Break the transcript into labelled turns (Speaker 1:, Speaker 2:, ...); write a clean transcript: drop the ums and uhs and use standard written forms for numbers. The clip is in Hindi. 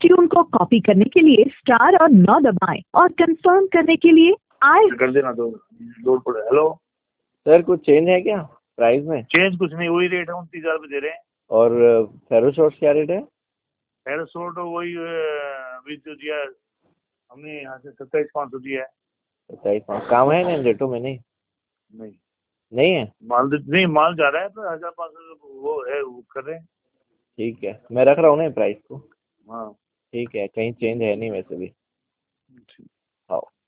Speaker 1: ट्यून को कॉपी करने के लिए स्टार और 9 दबाएं और कंफर्म करने के लिए आई
Speaker 2: कर देना तो लोड पड़े। हेलो
Speaker 3: सर, कुछ चेंज है क्या प्राइस में?
Speaker 2: चेंज कुछ नहीं, वही रेट है, 29,000 रुपये दे रहे हैं।
Speaker 3: और फेरो शॉर्ट्स क्या रेट है?
Speaker 2: फेरो शॉर्ट वही अभी जो दिया हमने यहाँ से 27,500 दिया है।
Speaker 3: 27,500 काम है ना इन रेटों में? नहीं
Speaker 2: नहीं
Speaker 3: नहीं है।
Speaker 2: माल जा रहा है तो 1,500 वो है, वो कर रहे हैं।
Speaker 3: ठीक है, मैं रख रहा हूँ ना प्राइस को।
Speaker 2: हाँ
Speaker 3: ठीक है, कहीं चेंज है नहीं वैसे भी।
Speaker 2: ठीक।
Speaker 3: हाँ।